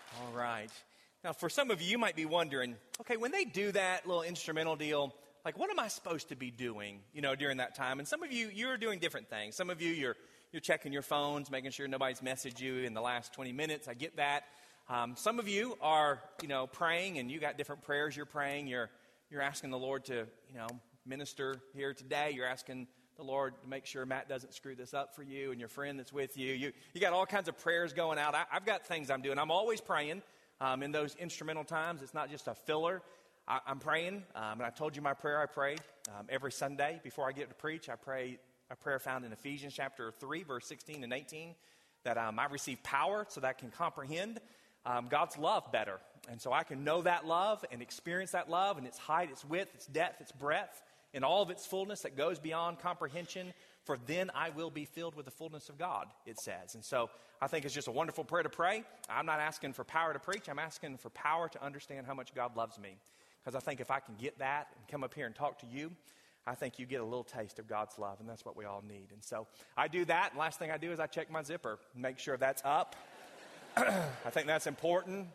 All right. Now, for some of you, you might be wondering, okay, when they do that little instrumental deal, like, what am I supposed to be doing, during that time? And some of you, you're doing different things. Some of you, you're checking your phones, making sure nobody's messaged you in the last 20 minutes. I get that. Some of you are, praying, and you got different prayers you're praying. You're asking the Lord to, minister here today. You're asking the Lord to make sure Matt doesn't screw this up for you and your friend that's with you. You got all kinds of prayers going out. I've got things I'm doing. I'm always praying in those instrumental times. It's not just a filler. I'm praying, and I told you my prayer I prayed every Sunday before I get to preach. I pray a prayer found in Ephesians chapter 3, verse 16 and 18, that I receive power so that I can comprehend God's love better. And so I can know that love and experience that love and its height, its width, its depth, its breadth, and all of its fullness that goes beyond comprehension. For then I will be filled with the fullness of God, it says. And so I think it's just a wonderful prayer to pray. I'm not asking for power to preach. I'm asking for power to understand how much God loves me. Because I think if I can get that and come up here and talk to you, I think you get a little taste of God's love, and that's what we all need. And so I do that, and last thing I do is I check my zipper, make sure that's up. I think that's important.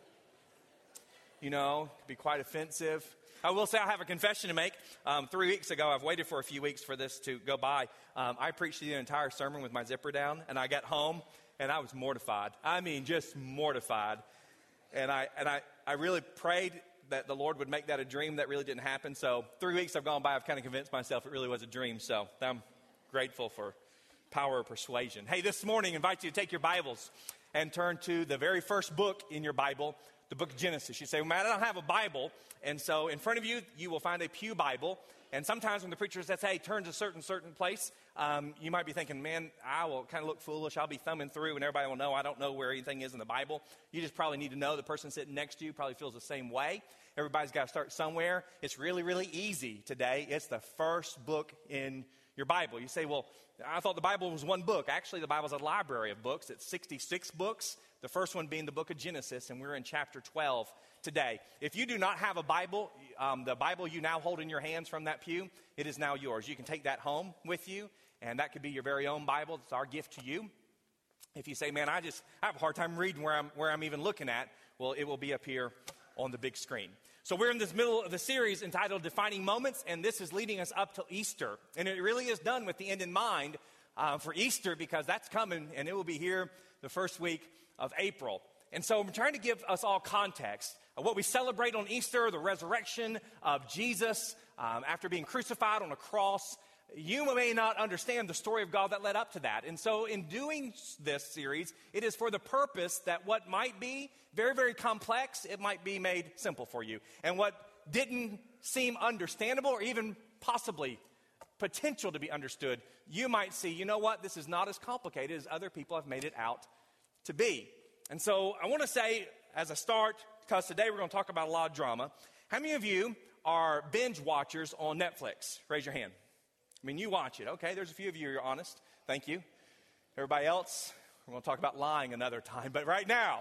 It can be quite offensive. I will say I have a confession to make. 3 weeks ago, I've waited for a few weeks for this to go by. I preached the entire sermon with my zipper down, and I got home, and I was mortified. I mean, just mortified. And I really prayed that the Lord would make that a dream. That really didn't happen. So 3 weeks have gone by. I've kind of convinced myself it really was a dream. So I'm grateful for power of persuasion. Hey, this morning, I invite you to take your Bibles and turn to the very first book in your Bible, the book of Genesis. You say, well, Matt, I don't have a Bible. And so in front of you, you will find a pew Bible. And sometimes when the preacher says, hey, turn to a certain place, you might be thinking, man, I will kind of look foolish. I'll be thumbing through and everybody will know I don't know where anything is in the Bible. You just probably need to know the person sitting next to you probably feels the same way. Everybody's got to start somewhere. It's really, really easy today. It's the first book in your Bible. You say, well, I thought the Bible was one book. Actually, the Bible's a library of books. It's 66 books, the first one being the book of Genesis, and we're in chapter 12 today. If you do not have a Bible, the Bible you now hold in your hands from that pew, it is now yours. You can take that home with you, and that could be your very own Bible. It's our gift to you. If you say, man, I have a hard time reading where I'm even looking at, well, it will be up here on the big screen. So we're in this middle of the series entitled Defining Moments, and this is leading us up to Easter. And it really is done with the end in mind for Easter, because that's coming, and it will be here the first week of April. And so I'm trying to give us all context of what we celebrate on Easter, the resurrection of Jesus after being crucified on a cross. You may not understand the story of God that led up to that. And so in doing this series, it is for the purpose that what might be very, very complex, it might be made simple for you. And what didn't seem understandable or even possibly potential to be understood, you might see, you know what, this is not as complicated as other people have made it out to be. And so I want to say as a start, because today we're going to talk about a lot of drama, how many of you are binge watchers on Netflix? Raise your hand. I mean, you watch it. Okay, there's a few of you, you're honest. Thank you. Everybody else, we're going to talk about lying another time. But right now,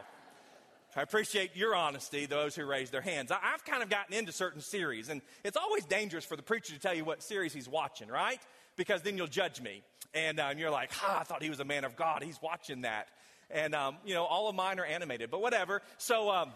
I appreciate your honesty, those who raise their hands. I've kind of gotten into certain series, and it's always dangerous for the preacher to tell you what series he's watching, right? Because then you'll judge me. And you're like, I thought he was a man of God. He's watching that. And, all of mine are animated, but whatever. So,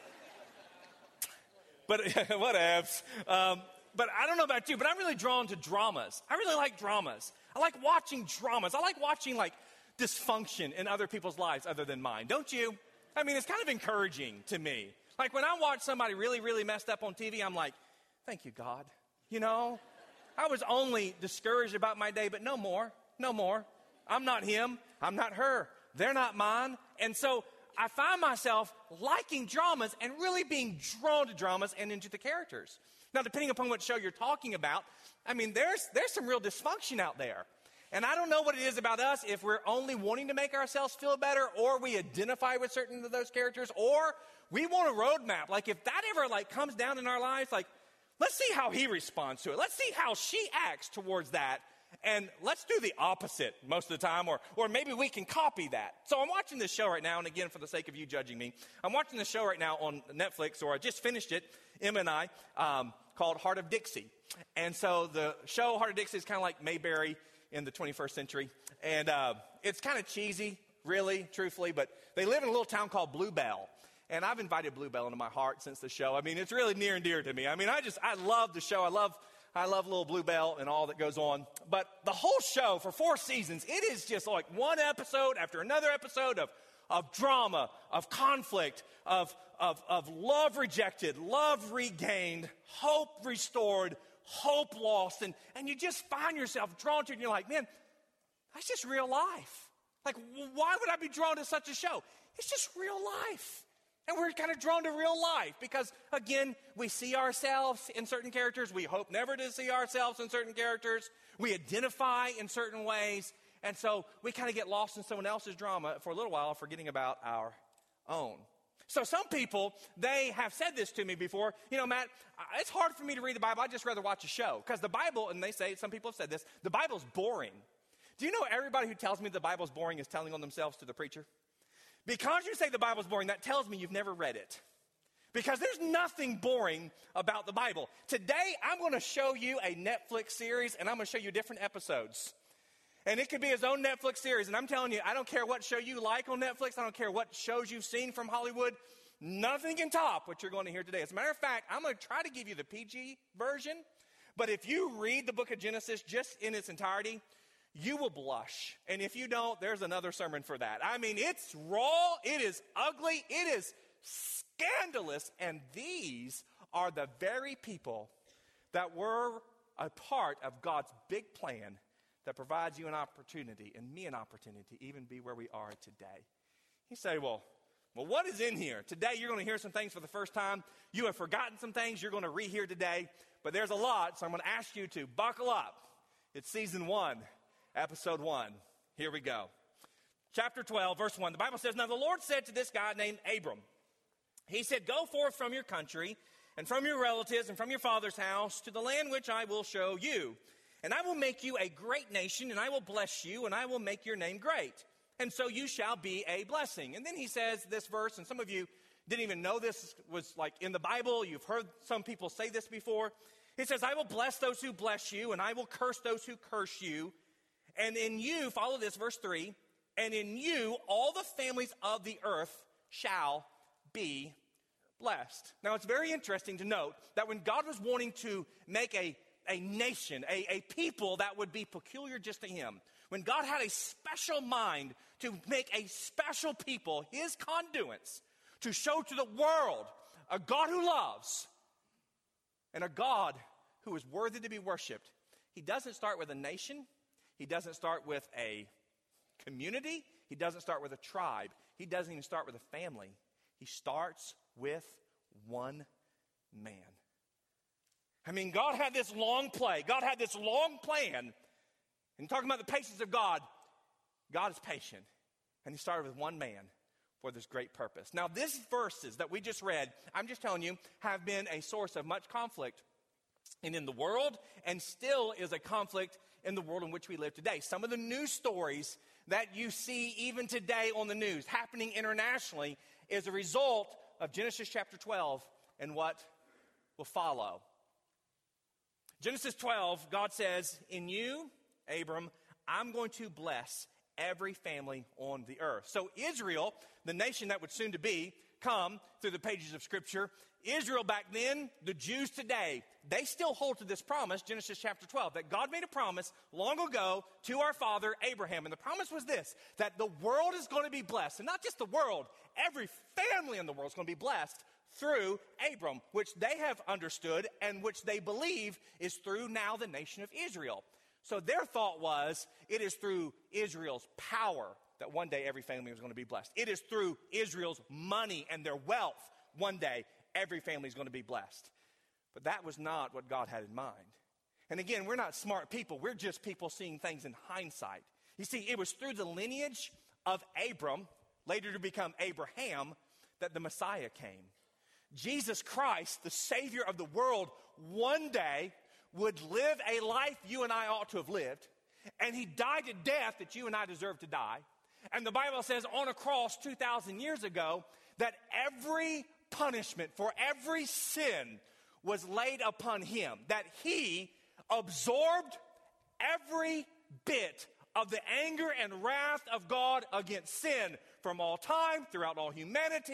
but whatevs. But I don't know about you, but I'm really drawn to dramas. I really like dramas. I like watching dramas. I like watching dysfunction in other people's lives other than mine. Don't you? I mean, it's kind of encouraging to me. Like when I watch somebody really, really messed up on TV, I'm like, thank you, God. I was only discouraged about my day, but no more. I'm not him. I'm not her. They're not mine. And so I find myself liking dramas and really being drawn to dramas and into the characters. Now, depending upon what show you're talking about, I mean, there's some real dysfunction out there. And I don't know what it is about us, if we're only wanting to make ourselves feel better, or we identify with certain of those characters, or we want a roadmap. Like if that ever comes down in our lives, let's see how he responds to it. Let's see how she acts towards that. And let's do the opposite most of the time, or maybe we can copy that. So I'm watching this show right now, and again, for the sake of you judging me, I'm watching this show right now on Netflix, or I just finished it, Emma and I, called Heart of Dixie. And so the show Heart of Dixie is kind of like Mayberry in the 21st century. And it's kind of cheesy, really, truthfully, but they live in a little town called Bluebell. And I've invited Bluebell into my heart since the show. I mean, it's really near and dear to me. I mean, I love the show. I love little Bluebell and all that goes on. But the whole show for 4 seasons, it is just like one episode after another episode of drama, of conflict, of love rejected, love regained, hope restored, hope lost. And you just find yourself drawn to it, and you're like, man, that's just real life. Like, why would I be drawn to such a show? It's just real life. And we're kind of drawn to real life because, again, we see ourselves in certain characters. We hope never to see ourselves in certain characters. We identify in certain ways. And so we kind of get lost in someone else's drama for a little while, forgetting about our own. So some people, they have said this to me before. You know, Matt, it's hard for me to read the Bible. I'd just rather watch a show. Because the Bible, and they say, some people have said this, the Bible's boring. Do you know everybody who tells me the Bible's boring is telling on themselves to the preacher? Because you say the Bible's boring, that tells me you've never read it. Because there's nothing boring about the Bible. Today, I'm going to show you a Netflix series, and I'm going to show you different episodes. And it could be his own Netflix series. And I'm telling you, I don't care what show you like on Netflix. I don't care what shows you've seen from Hollywood. Nothing can top what you're going to hear today. As a matter of fact, I'm going to try to give you the PG version. But if you read the book of Genesis just in its entirety, you will blush. And if you don't, there's another sermon for that. I mean, it's raw, it is ugly, it is scandalous. And these are the very people that were a part of God's big plan that provides you an opportunity and me an opportunity to even be where we are today. You say, well, what is in here? Today you're going to hear some things for the first time. You have forgotten some things you're going to rehear today. But there's a lot, so I'm going to ask you to buckle up. It's season 1. Episode 1. Here we go. Chapter 12, verse 1. The Bible says, now the Lord said to this guy named Abram, he said, go forth from your country and from your relatives and from your father's house to the land which I will show you. And I will make you a great nation, and I will bless you, and I will make your name great. And so you shall be a blessing. And then he says this verse, and some of you didn't even know this was like in the Bible. You've heard some people say this before. He says, I will bless those who bless you, and I will curse those who curse you. And in you, follow this, verse 3, and in you all the families of the earth shall be blessed. Now, it's very interesting to note that when God was wanting to make a nation, a people that would be peculiar just to him, when God had a special mind to make a special people, his conduits, to show to the world a God who loves and a God who is worthy to be worshiped, he doesn't start with a nation. He doesn't start with a community. He doesn't start with a tribe. He doesn't even start with a family. He starts with one man. I mean, God had this long play. God had this long plan. And talking about the patience of God, God is patient. And he started with one man for this great purpose. Now, these verses that we just read, I'm just telling you, have been a source of much conflict in the world, and still is a conflict in the world in which we live today. Some of the news stories that you see even today on the news happening internationally is a result of Genesis chapter 12 and what will follow. Genesis 12, God says, in you, Abram, I'm going to bless every family on the earth. So Israel, the nation that would soon to be, come through the pages of Scripture. Israel back then, the Jews today, they still hold to this promise, Genesis chapter 12, that God made a promise long ago to our father Abraham. And the promise was this, that the world is going to be blessed. And not just the world, every family in the world is going to be blessed through Abram, which they have understood and which they believe is through now the nation of Israel. So their thought was, it is through Israel's power that one day every family was going to be blessed. It is through Israel's money and their wealth one day every family is going to be blessed. But that was not what God had in mind. And again, we're not smart people. We're just people seeing things in hindsight. You see, it was through the lineage of Abram, later to become Abraham, that the Messiah came. Jesus Christ, the Savior of the world, one day would live a life you and I ought to have lived. And he died a death that you and I deserve to die. And the Bible says on a cross 2,000 years ago that every punishment for every sin was laid upon him, that he absorbed every bit of the anger and wrath of God against sin from all time, throughout all humanity,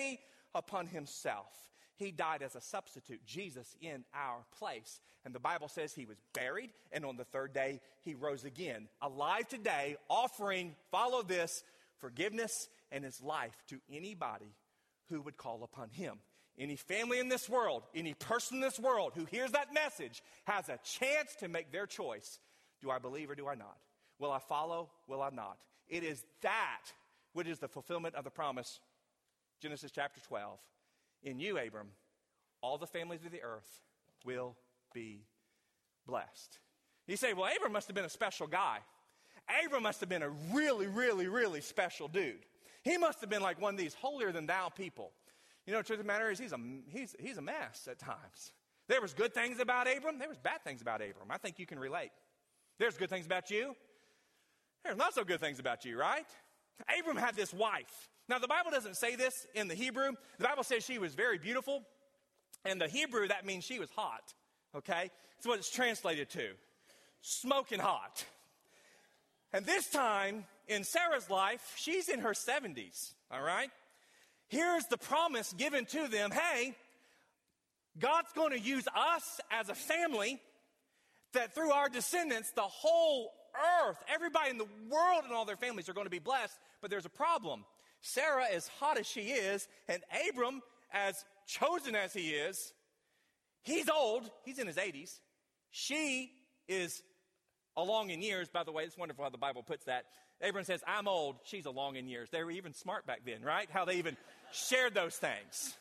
upon himself. He died as a substitute, Jesus in our place. And the Bible says he was buried, and on the third day, he rose again, alive today, offering, follow this, forgiveness and his life to anybody who would call upon him. Any family in this world, any person in this world who hears that message has a chance to make their choice. Do I believe or do I not? Will I follow? Will I not? It is that which is the fulfillment of the promise. Genesis chapter 12. In you, Abram, all the families of the earth will be blessed. You say, well, Abram must have been a special guy. Abram must have been a really, really, really special dude. He must have been like one of these holier than thou people. You know, the truth of the matter is he's a mess at times. There was good things about Abram. There was bad things about Abram. I think you can relate. There's good things about you. There's not so good things about you, right? Abram had this wife. Now, the Bible doesn't say this in the Hebrew. The Bible says she was very beautiful. And the Hebrew, that means she was hot, okay? That's what it's translated to. Smoking hot. And this time, in Sarah's life, she's in her 70s, all right? Here's the promise given to them. Hey, God's going to use us as a family, that through our descendants, the whole earth, everybody in the world and all their families are going to be blessed. But there's a problem. Sarah, as hot as she is, and Abram, as chosen as he is, he's old. He's in his 80s. She is along in years. By the way, it's wonderful how the Bible puts that. Abram says, I'm old. She's along in years. They were even smart back then, right? How they even shared those things.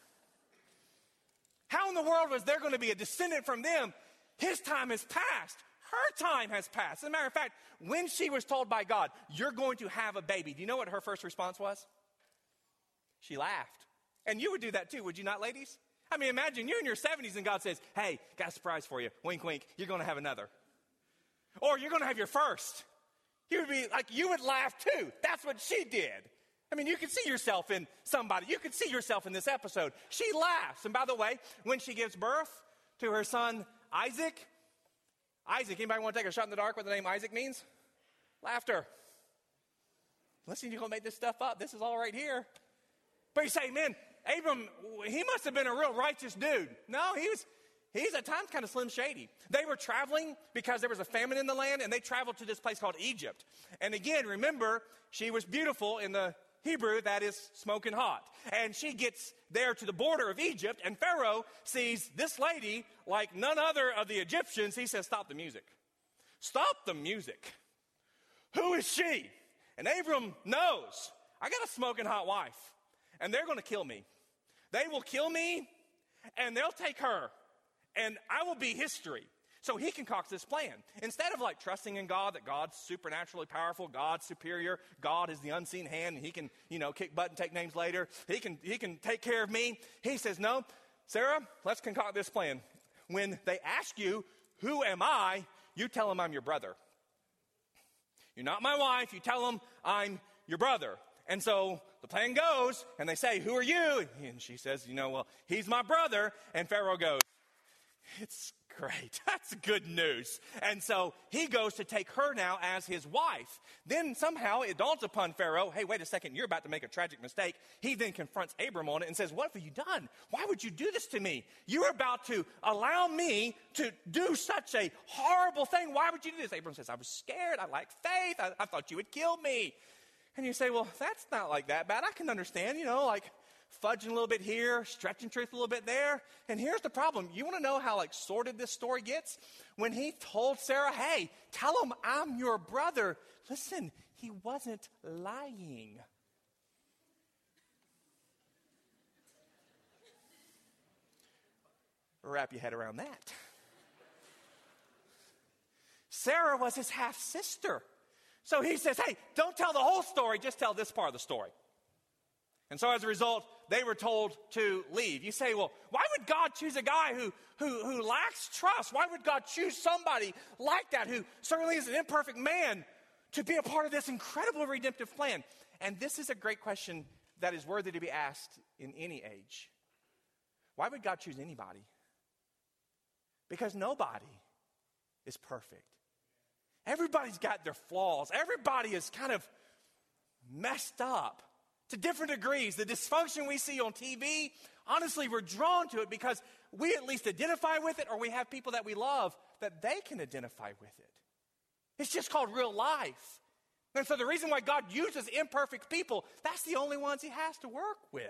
How in the world was there going to be a descendant from them? His time has passed. Her time has passed. As a matter of fact, when she was told by God, you're going to have a baby, do you know what her first response was? She laughed. And you would do that too, would you not, ladies? I mean, imagine you're in your 70s and God says, hey, got a surprise for you. Wink, wink. You're going to have another. Or you're going to have your first. You would be like, you would laugh too. That's what she did. I mean, you could see yourself in somebody. You could see yourself in this episode. She laughs. And by the way, when she gives birth to her son, Isaac, anybody want to take a shot in the dark what the name Isaac means? Laughter. Listen, you're going to make this stuff up. This is all right here. But you say, man, Abram, he must have been a real righteous dude. No, he's at times kind of slim shady. They were traveling because there was a famine in the land, and they traveled to this place called Egypt. And again, remember, she was beautiful in the Hebrew, that is smoking hot. And she gets there to the border of Egypt, and Pharaoh sees this lady like none other of the Egyptians. He says, stop the music. Stop the music. Who is she? And Abram knows, I got a smoking hot wife, and they're going to kill me. They will kill me, and they'll take her, and I will be history. So he concocts this plan. Instead of like trusting in God, that God's supernaturally powerful, God's superior, God is the unseen hand, and he can, kick butt and take names later. He can take care of me. He says, no, Sarah, let's concoct this plan. When they ask you, who am I? You tell them I'm your brother. You're not my wife. You tell them I'm your brother. And so the plan goes, and they say, who are you? And she says, well, he's my brother. And Pharaoh goes, it's great. That's good news. And so he goes to take her now as his wife. Then somehow it dawns upon Pharaoh, hey, wait a second, you're about to make a tragic mistake. He then confronts Abram on it and says, what have you done? Why would you do this to me? You're about to allow me to do such a horrible thing. Why would you do this? Abram says, I was scared. I lacked faith. I thought you would kill me. And you say, well, that's not like that bad. I can understand, like fudging a little bit here, stretching truth a little bit there. And here's the problem. You want to know how sordid this story gets? When he told Sarah, hey, tell him I'm your brother. Listen, he wasn't lying. Wrap your head around that. Sarah was his half-sister. So he says, hey, don't tell the whole story, just tell this part of the story. And so as a result, they were told to leave. You say, well, why would God choose a guy who lacks trust? Why would God choose somebody like that who certainly is an imperfect man to be a part of this incredible redemptive plan? And this is a great question that is worthy to be asked in any age. Why would God choose anybody? Because nobody is perfect. Everybody's got their flaws. Everybody is kind of messed up. to different degrees. The dysfunction we see on TV, honestly, we're drawn to it because we at least identify with it, or we have people that we love that they can identify with it. It's just called real life. And so the reason why God uses imperfect people, that's the only ones he has to work with.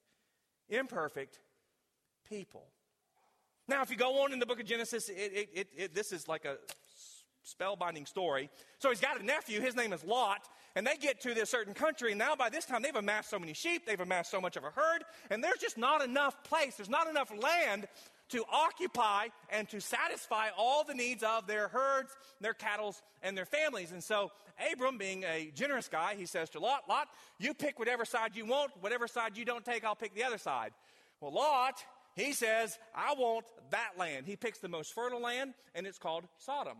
Imperfect people. Now, if you go on in the book of Genesis, this is like a spellbinding story. So he's got a nephew, his name is Lot, and they get to this certain country, and now by this time they've amassed so many sheep, they've amassed so much of a herd, and there's just not enough place, there's not enough land to occupy and to satisfy all the needs of their herds, their cattle, and their families. And so Abram, being a generous guy, he says to Lot, Lot, you pick whatever side you want, whatever side you don't take, I'll pick the other side. Well, Lot, he says, I want that land. He picks the most fertile land, and it's called Sodom.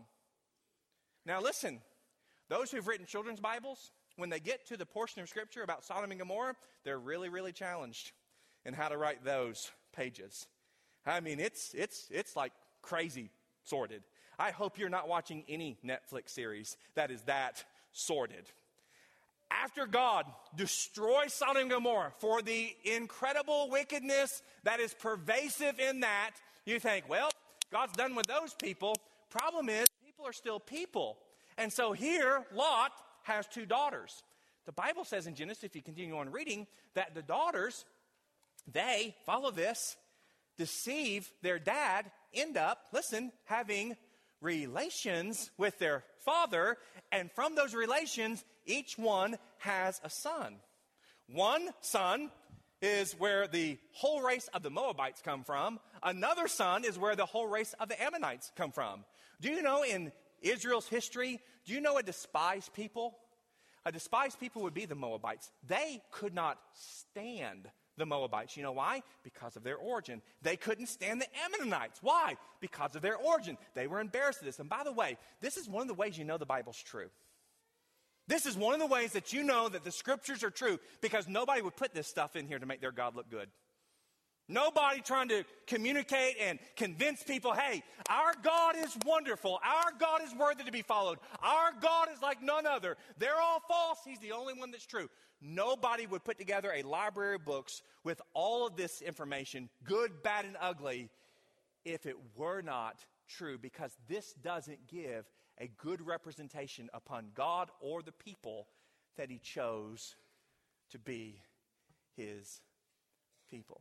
Now listen, those who've written children's Bibles, when they get to the portion of Scripture about Sodom and Gomorrah, they're really, really challenged in how to write those pages. I mean, it's like crazy sordid. I hope you're not watching any Netflix series that is that sordid. After God destroys Sodom and Gomorrah for the incredible wickedness that is pervasive in that, you think, well, God's done with those people. Problem is, people are still people. And so here, Lot has two daughters. The Bible says in Genesis, if you continue on reading, that the daughters, they, follow this, deceive their dad, end up, listen, having relations with their father, and from those relations, each one has a son. One son is where the whole race of the Moabites come from. Another son is where the whole race of the Ammonites come from. Do you know in Israel's history, do you know a despised people? A despised people would be the Moabites. They could not stand the Moabites. You know why? Because of their origin. They couldn't stand the Ammonites. Why? Because of their origin. They were embarrassed of this. And by the way, this is one of the ways you know the Bible's true. This is one of the ways that you know that the Scriptures are true, because nobody would put this stuff in here to make their God look good. Nobody trying to communicate and convince people, hey, our God is wonderful. Our God is worthy to be followed. Our God is like none other. They're all false. He's the only one that's true. Nobody would put together a library of books with all of this information, good, bad, and ugly, if it were not true, because this doesn't give a good representation upon God or the people that he chose to be his people.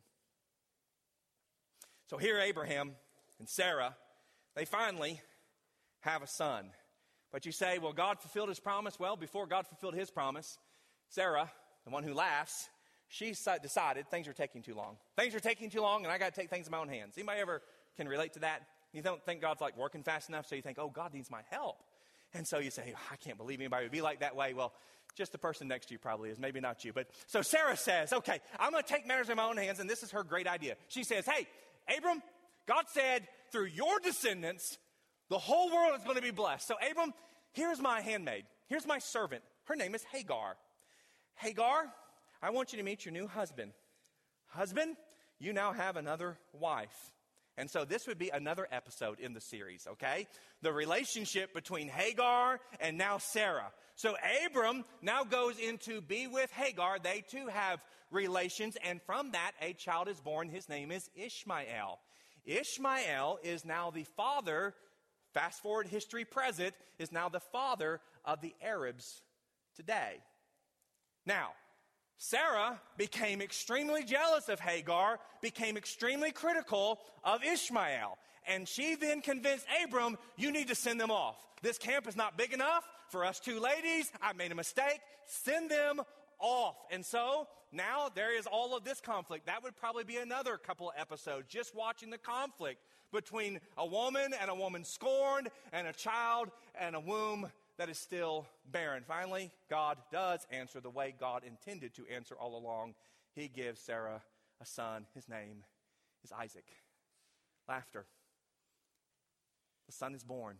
So here Abraham and Sarah, they finally have a son. But you say, well, God fulfilled his promise. Well, before God fulfilled his promise, Sarah, the one who laughs, she decided things are taking too long. Things are taking too long, and I got to take things in my own hands. Anybody ever can relate to that? You don't think God's like working fast enough, so you think, oh, God needs my help. And so you say, I can't believe anybody would be like that way. Well, just the person next to you probably is, maybe not you. But so Sarah says, okay, I'm going to take matters in my own hands, and this is her great idea. She says, hey, Abram, God said through your descendants, the whole world is going to be blessed. So Abram, here's my handmaid. Here's my servant. Her name is Hagar. Hagar, I want you to meet your new husband. Husband, you now have another wife. And so this would be another episode in the series, okay? The relationship between Hagar and now Sarah. So Abram now goes in to be with Hagar. They too have relations, and from that a child is born. His name is Ishmael. Ishmael is now the father, fast forward history present, is now the father of the Arabs today. Now, Sarah became extremely jealous of Hagar, became extremely critical of Ishmael. And she then convinced Abram, you need to send them off. This camp is not big enough for us two ladies. I made a mistake. Send them off. And so now there is all of this conflict. That would probably be another couple of episodes, just watching the conflict between a woman and a woman scorned, and a child and a womb that is still barren. Finally, God does answer the way God intended to answer all along. He gives Sarah a son. His name is Isaac. Laughter. The son is born.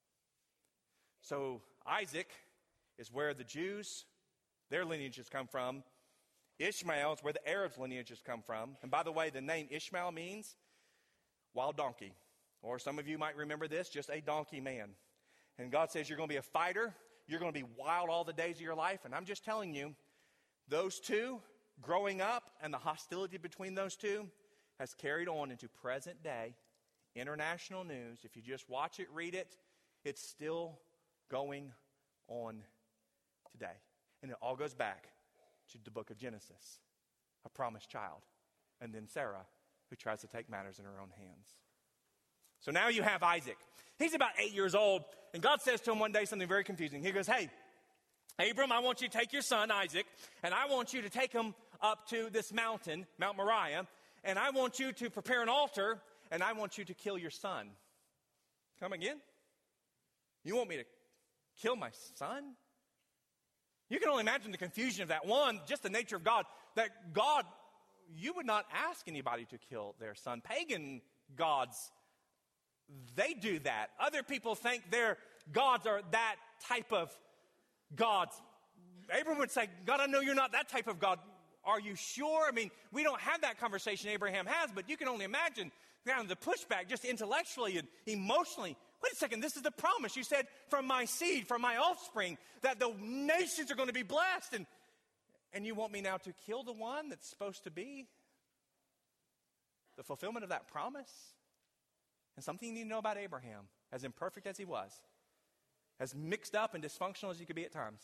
So Isaac is where the Jews, their lineages come from. Ishmael is where the Arabs' lineages come from. And by the way, the name Ishmael means wild donkey. Or some of you might remember this, just a donkey man. And God says you're going to be a fighter. You're going to be wild all the days of your life. And I'm just telling you, those two growing up and the hostility between those two has carried on into present day international news. If you just watch it, read it, it's still going on today. And it all goes back to the book of Genesis, a promised child, and then Sarah, who tries to take matters in her own hands. So now you have Isaac. He's about 8 years old, and God says to him one day something very confusing. He goes, hey, Abram, I want you to take your son, Isaac, and I want you to take him up to this mountain, Mount Moriah, and I want you to prepare an altar, and I want you to kill your son. Come again? You want me to kill my son? You can only imagine the confusion of that. One, just the nature of God, that God, you would not ask anybody to kill their son. Pagan gods, they do that. Other people think their gods are that type of gods. Abraham would say, God, I know you're not that type of God. Are you sure? I mean, we don't have that conversation Abraham has, but you can only imagine kind of the pushback just intellectually and emotionally. Wait a second, this is the promise. You said, from my seed, from my offspring, that the nations are going to be blessed. And you want me now to kill the one that's supposed to be the fulfillment of that promise? And something you need to know about Abraham, as imperfect as he was, as mixed up and dysfunctional as he could be at times,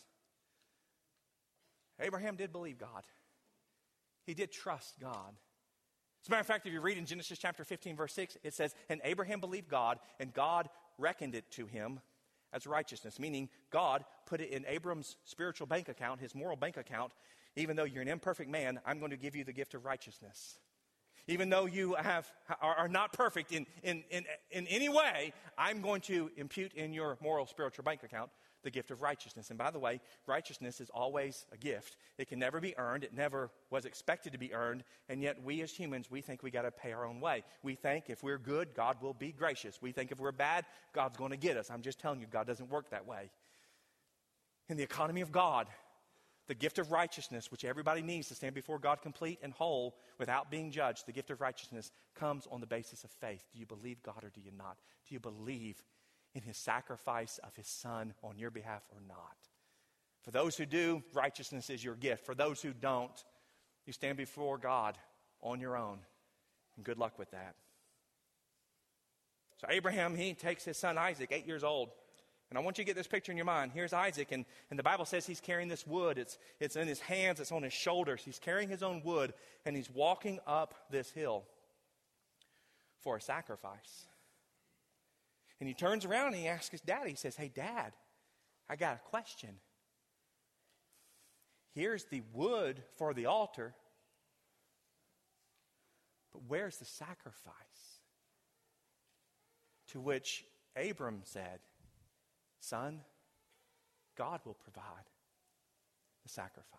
Abraham did believe God. He did trust God. As a matter of fact, if you read in Genesis chapter 15, verse 6, it says, and Abraham believed God, and God reckoned it to him as righteousness, meaning God put it in Abram's spiritual bank account, his moral bank account. Even though you're an imperfect man, I'm going to give you the gift of righteousness. Even though you are not perfect in any way, I'm going to impute in your moral spiritual bank account the gift of righteousness. And by the way, righteousness is always a gift. It can never be earned. It never was expected to be earned. And yet we as humans, we think we got to pay our own way. We think if we're good, God will be gracious. We think if we're bad, God's going to get us. I'm just telling you, God doesn't work that way. In the economy of God, the gift of righteousness, which everybody needs to stand before God complete and whole without being judged, the gift of righteousness comes on the basis of faith. Do you believe God or do you not? Do you believe in his sacrifice of his son on your behalf or not? For those who do, righteousness is your gift. For those who don't, you stand before God on your own. And good luck with that. So Abraham, he takes his son Isaac, 8 years old. And I want you to get this picture in your mind. Here's Isaac, and the Bible says he's carrying this wood. It's in his hands, it's on his shoulders. He's carrying his own wood, and he's walking up this hill for a sacrifice. And he turns around and he asks his dad, he says, hey, Dad, I got a question. Here's the wood for the altar, but where's the sacrifice? To which Abram said, son, God will provide the sacrifice.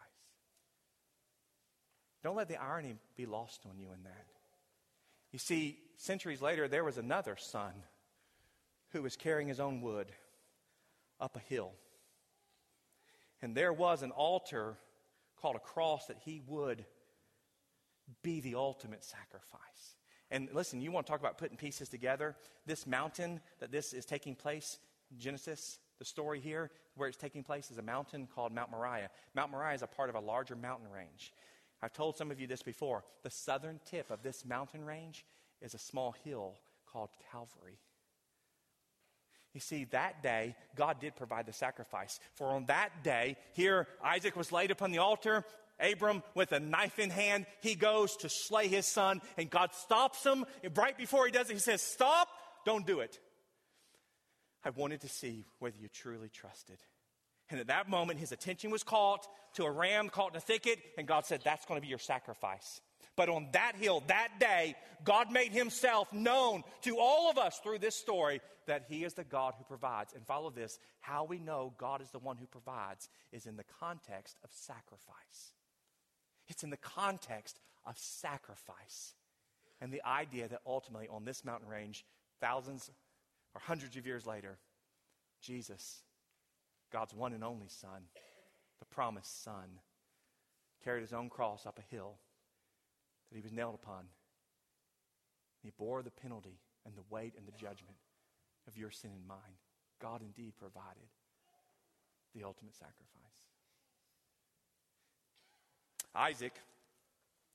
Don't let the irony be lost on you in that. You see, centuries later, there was another son who was carrying his own wood up a hill. And there was an altar called a cross that he would be the ultimate sacrifice. And listen, you want to talk about putting pieces together? This mountain that this is taking place, Genesis, the story here, where it's taking place is a mountain called Mount Moriah. Mount Moriah is a part of a larger mountain range. I've told some of you this before. The southern tip of this mountain range is a small hill called Calvary. You see, that day, God did provide the sacrifice. For on that day, here Isaac was laid upon the altar. Abram, with a knife in hand, he goes to slay his son, and God stops him. Right before he does it, he says, stop, don't do it. I wanted to see whether you truly trusted. And at that moment, his attention was caught to a ram caught in a thicket, and God said, that's going to be your sacrifice. But on that hill, that day, God made himself known to all of us through this story that he is the God who provides. And follow this, how we know God is the one who provides is in the context of sacrifice. It's in the context of sacrifice. And the idea that ultimately on this mountain range, thousands or hundreds of years later, Jesus, God's one and only Son, the promised Son, carried his own cross up a hill that he was nailed upon. He bore the penalty and the weight and the judgment of your sin and mine. God indeed provided the ultimate sacrifice. Isaac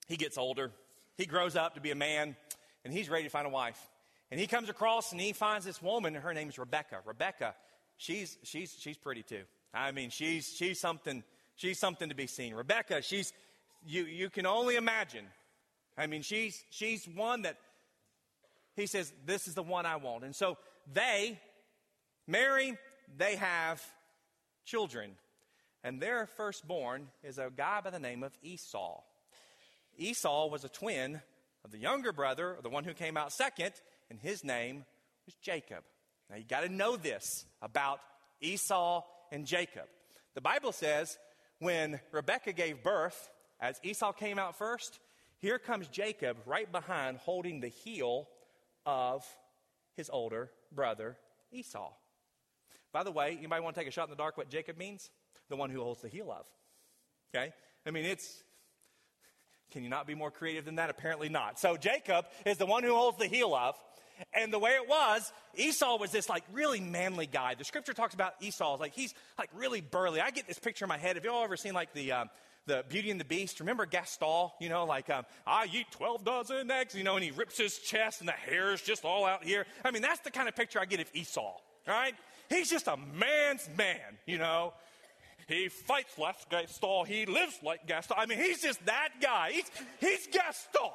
he gets older. He grows up to be a man, and he's ready to find a wife. And he comes across and he finds this woman, and her name is Rebecca. Rebecca, she's pretty too. I mean, she's something to be seen. Rebecca, you can only imagine. I mean, she's one that he says, this is the one I want. And so they marry, they have children. And their firstborn is a guy by the name of Esau. Esau was a twin of the younger brother, the one who came out second, and his name was Jacob. Now, you got to know this about Esau and Jacob. The Bible says when Rebekah gave birth, as Esau came out first, here comes Jacob right behind holding the heel of his older brother Esau. By the way, anybody want to take a shot in the dark what Jacob means? The one who holds the heel of. Okay? I mean, can you not be more creative than that? Apparently not. So Jacob is the one who holds the heel of. And the way it was, Esau was this really manly guy. The scripture talks about Esau as he's really burly. I get this picture in my head. Have you all ever seen the Beauty and the Beast? Remember Gaston? I eat 12 dozen eggs, and he rips his chest and the hair is just all out here. I mean, that's the kind of picture I get of Esau, right? He's just a man's man, He fights like Gaston. He lives like Gaston. I mean, he's just that guy. He's Gaston.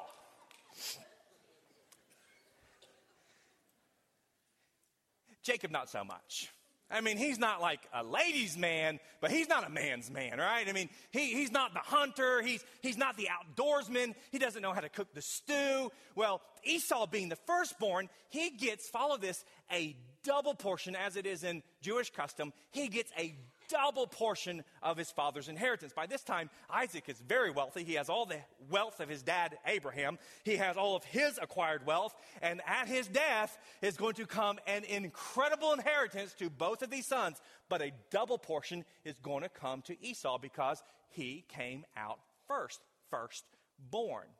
Jacob, not so much. I mean, he's not like a ladies' man, but he's not a man's man, right? I mean, he's not the hunter. He's not the outdoorsman. He doesn't know how to cook the stew. Well, Esau being the firstborn, he gets, follow this, a double portion, as it is in Jewish custom. He gets a double portion of his father's inheritance. By this time, Isaac is very wealthy. He has all the wealth of his dad, Abraham. He has all of his acquired wealth. And at his death is going to come an incredible inheritance to both of these sons. But a double portion is going to come to Esau because he came out firstborn.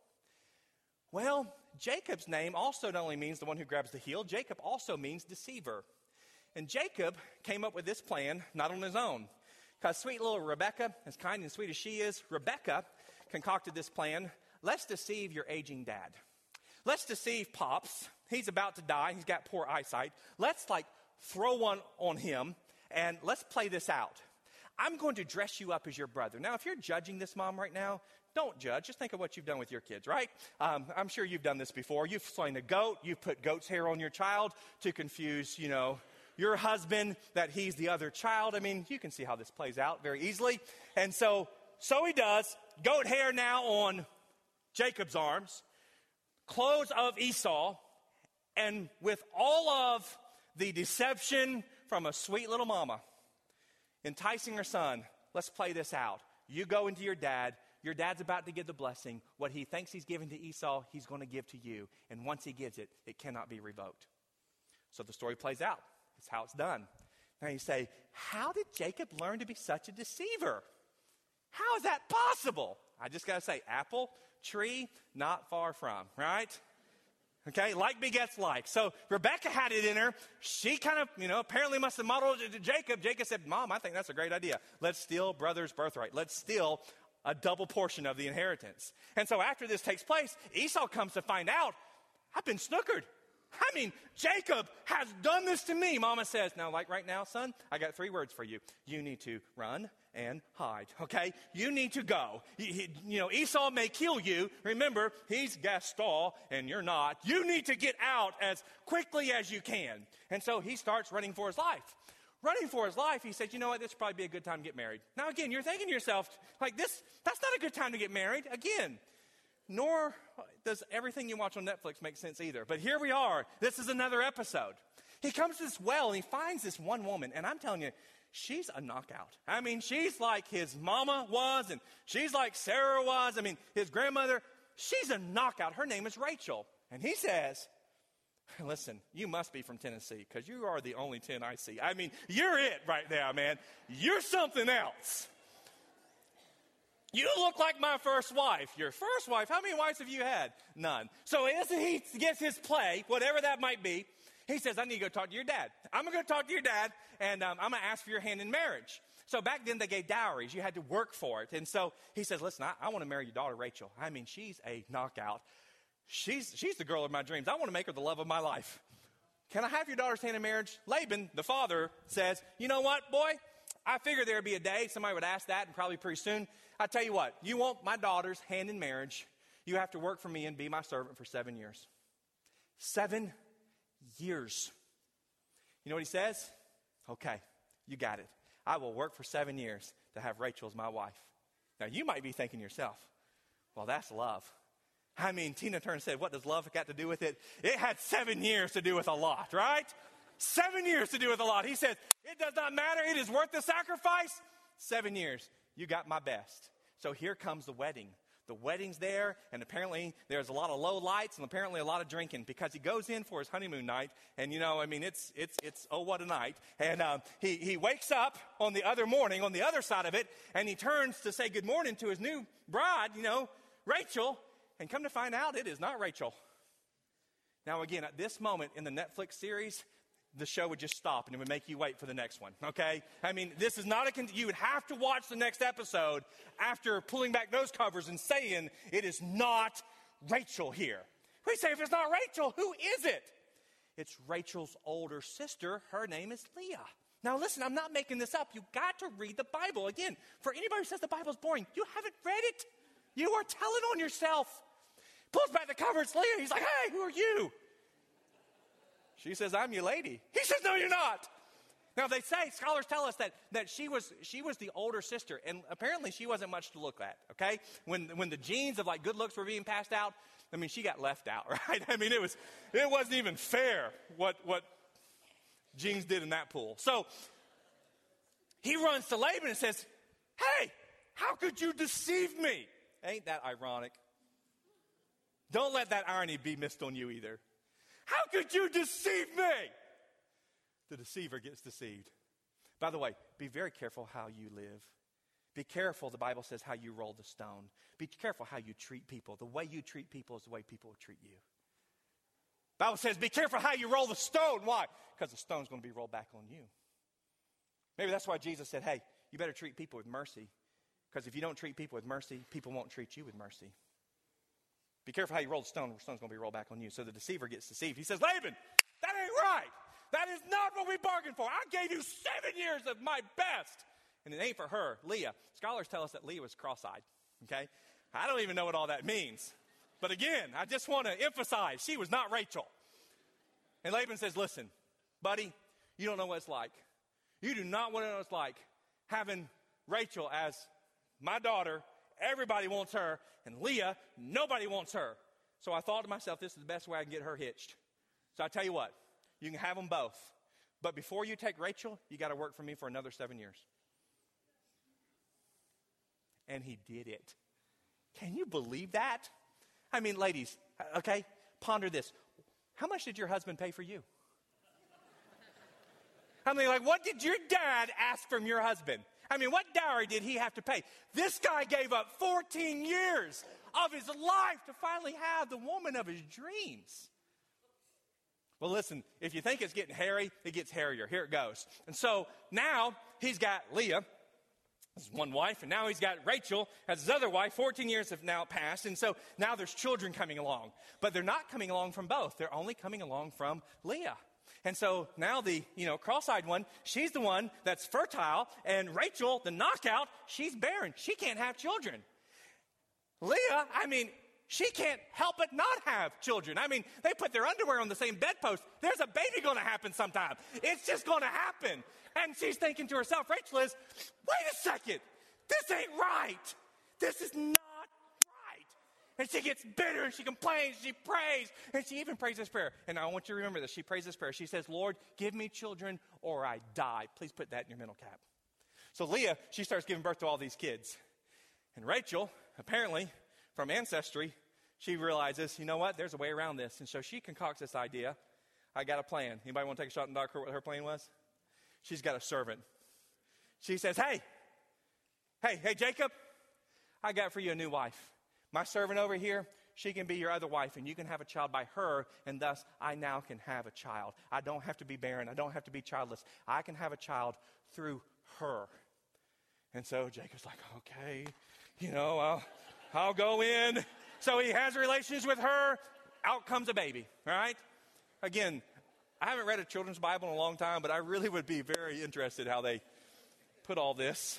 Well, Jacob's name also not only means the one who grabs the heel, Jacob also means deceiver. And Jacob came up with this plan, not on his own. Because sweet little Rebecca, as kind and sweet as she is, Rebecca concocted this plan. Let's deceive your aging dad. Let's deceive Pops. He's about to die. He's got poor eyesight. Let's throw one on him and let's play this out. I'm going to dress you up as your brother. Now, if you're judging this mom right now, don't judge. Just think of what you've done with your kids, right? I'm sure you've done this before. You've slain a goat. You've put goat's hair on your child to confuse, your husband, that he's the other child. I mean, you can see how this plays out very easily. And so he does. Goat hair now on Jacob's arms, clothes of Esau, and with all of the deception from a sweet little mama, enticing her son, let's play this out. You go into your dad. Your dad's about to give the blessing. What he thinks he's giving to Esau, he's going to give to you. And once he gives it, it cannot be revoked. So the story plays out. It's how it's done. Now you say, how did Jacob learn to be such a deceiver? How is that possible? I just got to say, apple, tree, not far from, right? Okay, like begets like. So Rebecca had it in her. She kind of, apparently must have modeled it to Jacob. Jacob said, Mom, I think that's a great idea. Let's steal brother's birthright. Let's steal a double portion of the inheritance. And so after this takes place, Esau comes to find out, I've been snookered. I mean, Jacob has done this to me. Mama says, now, right now, son, I got 3 words for you. You need to run and hide, okay? You need to go. Esau may kill you. Remember, he's Gaston and you're not. You need to get out as quickly as you can. And so he starts running for his life. Running for his life, he says, you know what, this would probably be a good time to get married. Now, again, you're thinking to yourself, that's not a good time to get married. Again, nor does everything you watch on Netflix make sense either. But here we are. This is another episode. He comes to this well and he finds this one woman. And I'm telling you, she's a knockout. I mean, she's like his mama was, and she's like Sarah was. I mean, his grandmother. She's a knockout. Her name is Rachel. And he says, listen, you must be from Tennessee because you are the only 10 I see. I mean, you're it right now, man. You're something else. You look like my first wife. Your first wife? How many wives have you had? None. So as he gets his play, whatever that might be, he says, I need to go talk to your dad. I'm going to go talk to your dad, and I'm going to ask for your hand in marriage. So back then they gave dowries. You had to work for it. And so he says, listen, I want to marry your daughter, Rachel. I mean, she's a knockout. She's the girl of my dreams. I want to make her the love of my life. Can I have your daughter's hand in marriage? Laban, the father, says, you know what, boy? I figured there'd be a day somebody would ask that, and probably pretty soon. I tell you what, you want my daughter's hand in marriage, you have to work for me and be my servant for 7 years. 7 years. You know what he says? Okay, you got it. I will work for 7 years to have Rachel as my wife. Now, you might be thinking to yourself, well, that's love. I mean, Tina Turner said, what does love got to do with it? It had 7 years to do with a lot, right? 7 years to do with a lot. He says, it does not matter. It is worth the sacrifice. 7 years. You got my best. So here comes the wedding. The wedding's there, and apparently there's a lot of low lights and apparently a lot of drinking because he goes in for his honeymoon night. And, it's oh, what a night. And he wakes up on the other morning, on the other side of it, and he turns to say good morning to his new bride, Rachel. And come to find out, it is not Rachel. Now, again, at this moment in the Netflix series, the show would just stop and it would make you wait for the next one, okay? I mean, this is not you would have to watch the next episode after pulling back those covers and saying, it is not Rachel here. We say, if it's not Rachel, who is it? It's Rachel's older sister. Her name is Leah. Now, listen, I'm not making this up. You got to read the Bible. Again, for anybody who says the Bible's boring, you haven't read it. You are telling on yourself. Pulls back the cover, it's Leah. He's like, hey, who are you? She says, I'm your lady. He says, no, you're not. Now, they say, scholars tell us that she was the older sister, and apparently she wasn't much to look at, okay? When the genes of, like, good looks were being passed out, I mean, she got left out, right? I mean, it wasn't even fair what genes did in that pool. So he runs to Laban and says, hey, how could you deceive me? Ain't that ironic? Don't let that irony be missed on you either. How could you deceive me? The deceiver gets deceived. By the way, be very careful how you live. Be careful, the Bible says, how you roll the stone. Be careful how you treat people. The way you treat people is the way people will treat you. The Bible says, be careful how you roll the stone. Why? Because the stone's going to be rolled back on you. Maybe that's why Jesus said, hey, you better treat people with mercy. Because if you don't treat people with mercy, people won't treat you with mercy. Be careful how you roll the stone. The stone's going to be rolled back on you. So the deceiver gets deceived. He says, Laban, that ain't right. That is not what we bargained for. I gave you 7 years of my best. And it ain't for her, Leah. Scholars tell us that Leah was cross-eyed. Okay? I don't even know what all that means. But again, I just want to emphasize, she was not Rachel. And Laban says, listen, buddy, you don't know what it's like. You do not want to know what it's like having Rachel as my daughter. Everybody wants her. And Leah, nobody wants her. So I thought to myself, this is the best way I can get her hitched. So I tell you what, you can have them both. But before you take Rachel, you got to work for me for another 7 years. And he did it. Can you believe that? I mean, ladies, okay, ponder this. How much did your husband pay for you? I mean, like, what did your dad ask from your husband? I mean, what dowry did he have to pay? This guy gave up 14 years of his life to finally have the woman of his dreams. Well, listen, if you think it's getting hairy, it gets hairier. Here it goes. And so now he's got Leah, his one wife, and now he's got Rachel as his other wife. 14 years have now passed, and so now there's children coming along. But they're not coming along from both. They're only coming along from Leah. And so now the, cross-eyed one, she's the one that's fertile, and Rachel, the knockout, she's barren. She can't have children. Leah, she can't help but not have children. They put their underwear on the same bedpost. There's a baby going to happen sometime. It's just going to happen. And she's thinking to herself, Rachel is, wait a second. This ain't right. This is not right. And she gets bitter and she complains, she prays, and she even prays this prayer. And I want you to remember this. She prays this prayer. She says, Lord, give me children or I die. Please put that in your mental cap. So Leah, she starts giving birth to all these kids. And Rachel, apparently, from ancestry, she realizes, you know what, there's a way around this. And so she concocts this idea. I got a plan. Anybody want to take a shot in the dark what her plan was? She's got a servant. She says, hey, Jacob, I got for you a new wife. My servant over here, she can be your other wife, and you can have a child by her, and thus I now can have a child. I don't have to be barren. I don't have to be childless. I can have a child through her. And so Jacob's like, okay, I'll go in. So he has relations with her. Out comes a baby, all right? Again, I haven't read a children's Bible in a long time, but I really would be very interested how they put all this.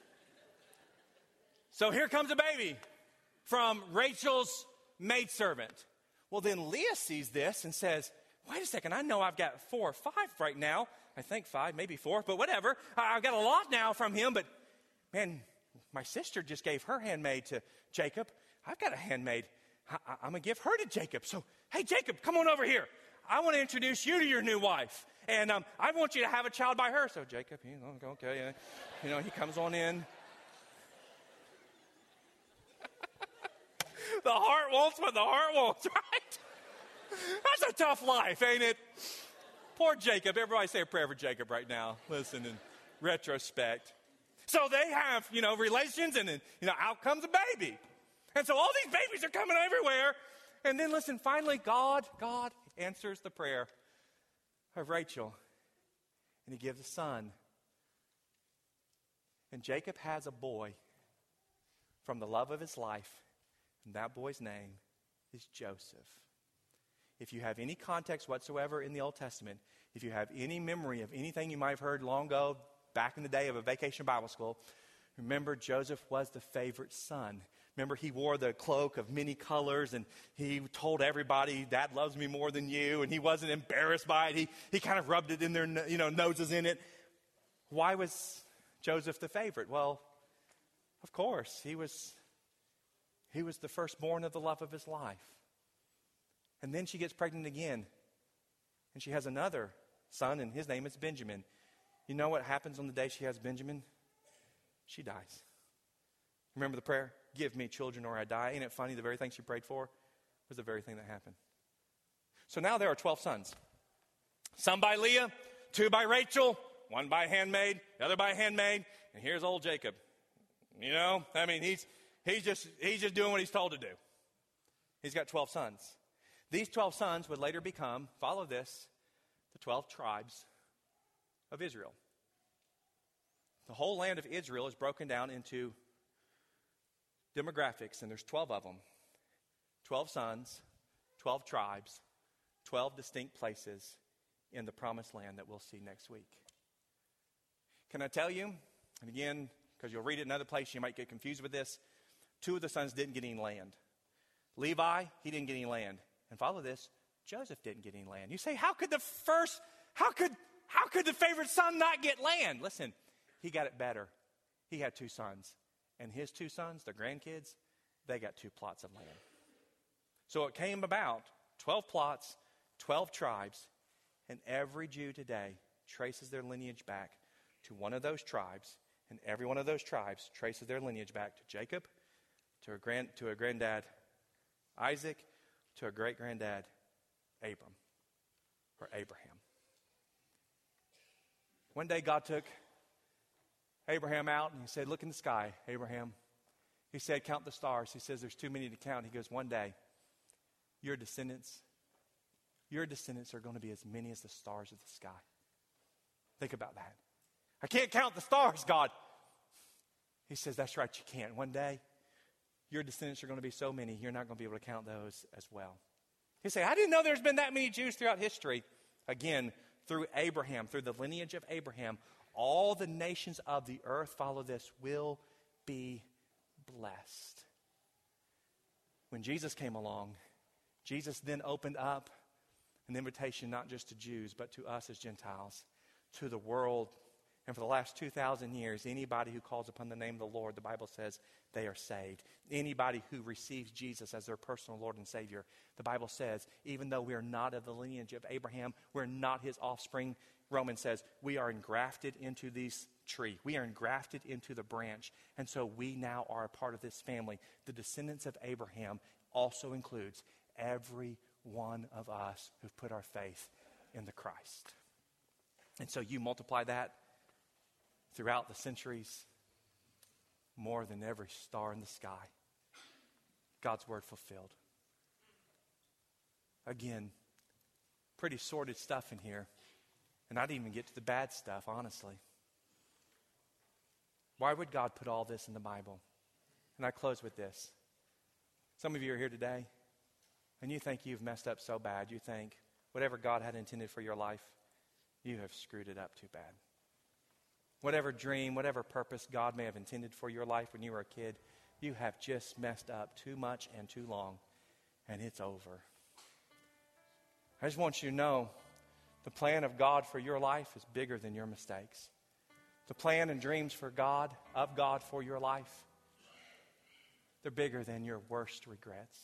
So here comes a baby from Rachel's maidservant. Well, then Leah sees this and says, wait a second, I know I've got 4 or 5 right now. I think 5, maybe 4, but whatever. I've got a lot now from him, but man, my sister just gave her handmaid to Jacob. I've got a handmaid. I'm going to give her to Jacob. So, hey, Jacob, come on over here. I want to introduce you to your new wife. And I want you to have a child by her. So Jacob, okay, he comes on in. The heart wants what the heart wants, right? That's a tough life, ain't it? Poor Jacob. Everybody say a prayer for Jacob right now. Listen, in retrospect. So they have, relations, and then, out comes a baby. And so all these babies are coming everywhere. And then listen, finally, God answers the prayer of Rachel. And he gives a son. And Jacob has a boy from the love of his life. And that boy's name is Joseph. If you have any context whatsoever in the Old Testament, if you have any memory of anything you might have heard long ago, back in the day of a vacation Bible school, remember Joseph was the favorite son. Remember, he wore the cloak of many colors, and he told everybody, Dad loves me more than you, and he wasn't embarrassed by it. He kind of rubbed it in their noses in it. Why was Joseph the favorite? Well, of course, he was the firstborn of the love of his life. And then she gets pregnant again, and she has another son, and his name is Benjamin. You know what happens on the day she has Benjamin? She dies. Remember the prayer? Give me children or I die. Ain't it funny? The very thing she prayed for was the very thing that happened. So now there are 12 sons. Some by Leah, 2 by Rachel, 1 by handmaid, the other by handmaid, and here's old Jacob. He's just doing what he's told to do. He's got 12 sons. These 12 sons would later become, follow this, the 12 tribes of Israel. The whole land of Israel is broken down into demographics, and there's 12 of them. 12 sons, 12 tribes, 12 distinct places in the promised land that we'll see next week. Can I tell you, and again, because you'll read it in another place, you might get confused with this, 2 of the sons didn't get any land. Levi, he didn't get any land. And follow this, Joseph didn't get any land. You say, how could the favorite son not get land? Listen, he got it better. He had 2 sons. And his 2 sons, the grandkids, they got 2 plots of land. So it came about, 12 plots, 12 tribes, and every Jew today traces their lineage back to one of those tribes, and every one of those tribes traces their lineage back to Jacob, to a granddad Isaac, to a great-granddad Abram, or Abraham. One day God took Abraham out and he said, look in the sky, Abraham. He said, count the stars. He says, there's too many to count. He goes, one day, your descendants are going to be as many as the stars of the sky. Think about that. I can't count the stars, God. He says, that's right, you can't. One day, your descendants are going to be so many, you're not going to be able to count those as well. You say, I didn't know there's been that many Jews throughout history. Again, through Abraham, through the lineage of Abraham, all the nations of the earth, follow this, will be blessed. When Jesus came along, Jesus then opened up an invitation not just to Jews, but to us as Gentiles, to the world. And for the last 2,000 years, anybody who calls upon the name of the Lord, the Bible says they are saved. Anybody who receives Jesus as their personal Lord and Savior, the Bible says, even though we are not of the lineage of Abraham, we're not his offspring, Romans says, we are engrafted into this tree. We are engrafted into the branch. And so we now are a part of this family. The descendants of Abraham also includes every one of us who've put our faith in the Christ. And so you multiply that throughout the centuries, more than every star in the sky. God's word fulfilled. Again, pretty sordid stuff in here. And I didn't even get to the bad stuff, honestly. Why would God put all this in the Bible? And I close with this. Some of you are here today, and you think you've messed up so bad. You think whatever God had intended for your life, you have screwed it up too bad. Whatever dream, whatever purpose God may have intended for your life when you were a kid, you have just messed up too much and too long, and it's over. I just want you to know the plan of God for your life is bigger than your mistakes. The plan and dreams of God for your life, they're bigger than your worst regrets.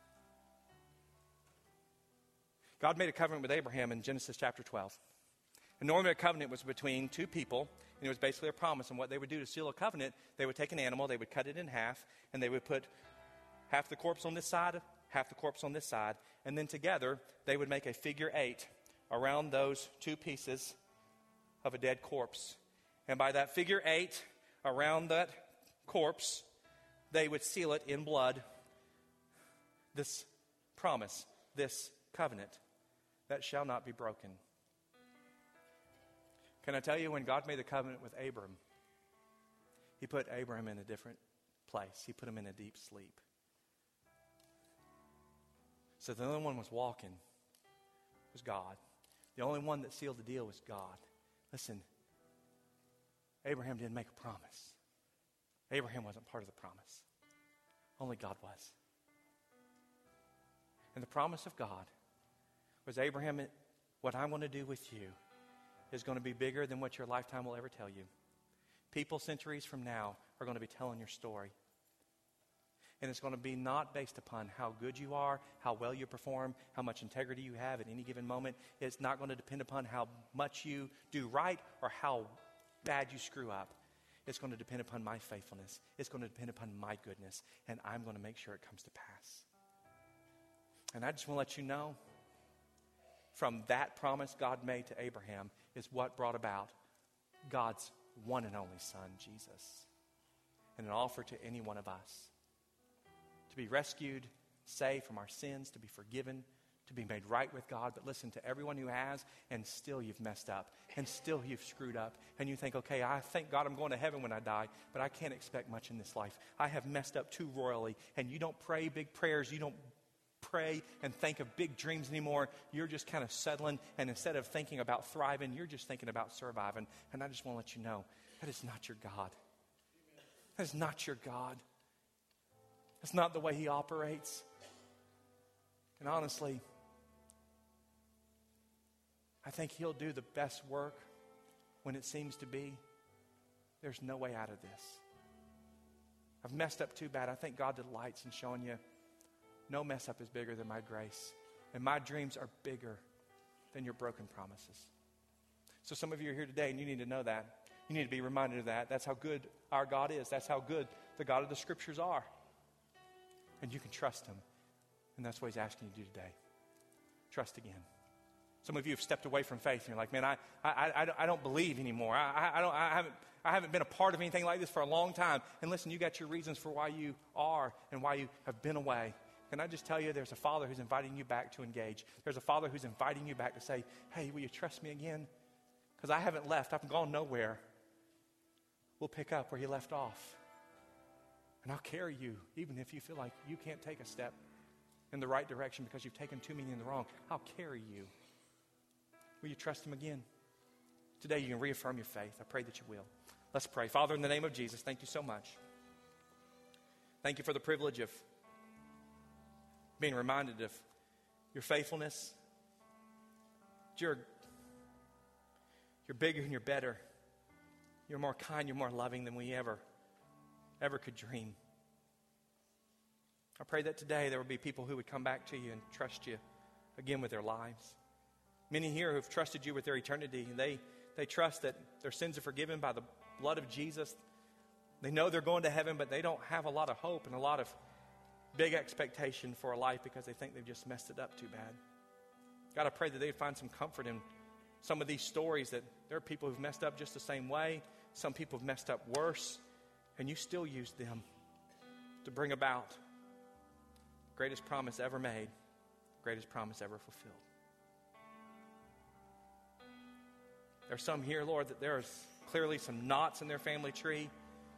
God made a covenant with Abraham in Genesis chapter 12. And normally a covenant was between two people, and it was basically a promise. And what they would do to seal a covenant, they would take an animal, they would cut it in half, and they would put half the corpse on this side, half the corpse on this side, and then together they would make a figure 8 around those two pieces of a dead corpse. And by that figure 8 around that corpse, they would seal it in blood, this promise, this covenant that shall not be broken. Can I tell you, when God made the covenant with Abram, he put Abram in a different place. He put him in a deep sleep. So the only one was walking was God. The only one that sealed the deal was God. Listen, Abraham didn't make a promise. Abraham wasn't part of the promise. Only God was. And the promise of God was, Abraham, what I'm going to do with you is going to be bigger than what your lifetime will ever tell you. People centuries from now are going to be telling your story. And it's going to be not based upon how good you are, how well you perform, how much integrity you have at any given moment. It's not going to depend upon how much you do right or how bad you screw up. It's going to depend upon my faithfulness. It's going to depend upon my goodness. And I'm going to make sure it comes to pass. And I just want to let you know, from that promise God made to Abraham is what brought about God's one and only Son, Jesus. And an offer to any one of us to be rescued, saved from our sins, to be forgiven, to be made right with God. But listen, to everyone who has, and still you've messed up, and still you've screwed up, and you think, okay, I thank God I'm going to heaven when I die, but I can't expect much in this life. I have messed up too royally, and you don't pray big prayers, you don't pray and think of big dreams anymore. You're just kind of settling, and instead of thinking about thriving, you're just thinking about surviving. And I just want to let you know, that is not your God. That is not your God. That's not the way He operates. And honestly, I think He'll do the best work when it seems to be there's no way out of this. I've messed up too bad. I think God delights in showing you no mess up is bigger than my grace. And my dreams are bigger than your broken promises. So some of you are here today and you need to know that. You need to be reminded of that. That's how good our God is. That's how good the God of the Scriptures are. And you can trust Him. And that's what He's asking you to do today. Trust again. Some of you have stepped away from faith and you're like, man, I don't believe anymore. I haven't been a part of anything like this for a long time. And listen, you got your reasons for why you are and why you have been away. Can I just tell you, there's a Father who's inviting you back to engage. There's a Father who's inviting you back to say, hey, will you trust me again? Because I haven't left. I've gone nowhere. We'll pick up where you left off. And I'll carry you, even if you feel like you can't take a step in the right direction because you've taken too many in the wrong. I'll carry you. Will you trust Him again? Today you can reaffirm your faith. I pray that you will. Let's pray. Father, in the name of Jesus, thank you so much. Thank you for the privilege of being reminded of your faithfulness. You're bigger and you're better. You're more kind, you're more loving than we ever could dream. I pray that today there will be people who would come back to you and trust you again with their lives. Many here who've trusted you with their eternity, they trust that their sins are forgiven by the blood of Jesus. They know they're going to heaven, but they don't have a lot of hope and a lot of big expectation for a life because they think they've just messed it up too bad. God, I pray that they'd find some comfort in some of these stories, that there are people who've messed up just the same way. Some people have messed up worse, and you still used them to bring about the greatest promise ever made, the greatest promise ever fulfilled. There's some here, Lord, that there's clearly some knots in their family tree.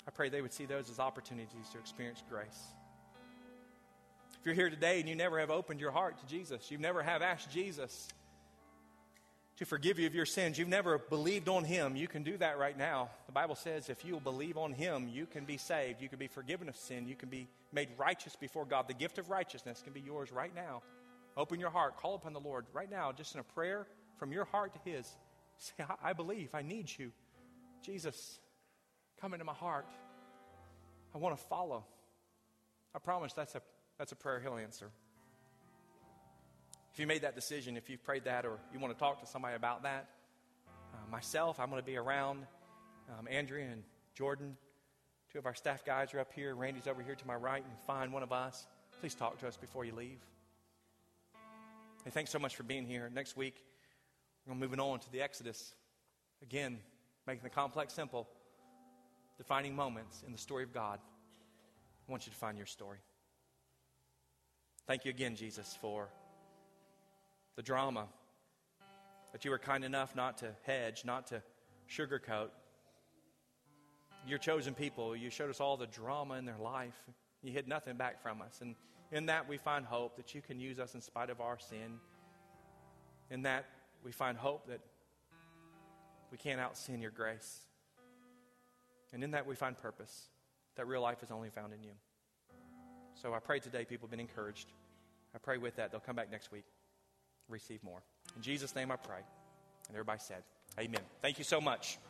I pray they would see those as opportunities to experience grace. If you're here today and you never have opened your heart to Jesus, you never have asked Jesus to forgive you of your sins, you've never believed on Him, you can do that right now. The Bible says if you will believe on Him, you can be saved. You can be forgiven of sin. You can be made righteous before God. The gift of righteousness can be yours right now. Open your heart. Call upon the Lord right now, just in a prayer from your heart to His. Say, I believe. I need you. Jesus, come into my heart. I want to follow. I promise that's a prayer He'll answer. If you made that decision, if you've prayed that, or you want to talk to somebody about that, myself, I'm going to be around. Andrea and Jordan, two of our staff guys are up here. Randy's over here to my right, and find one of us. Please talk to us before you leave. Hey, thanks so much for being here. Next week, we're moving on to the Exodus. Again, making the complex simple, defining moments in the story of God. I want you to find your story. Thank you again, Jesus, for the drama that you were kind enough not to hedge, not to sugarcoat. Your chosen people, you showed us all the drama in their life. You hid nothing back from us. And in that we find hope that you can use us in spite of our sin. In that we find hope that we can't out-sin your grace. And in that we find purpose, that real life is only found in you. So I pray today people have been encouraged. I pray with that they'll come back next week, receive more. In Jesus' name I pray. And everybody said, amen. Thank you so much.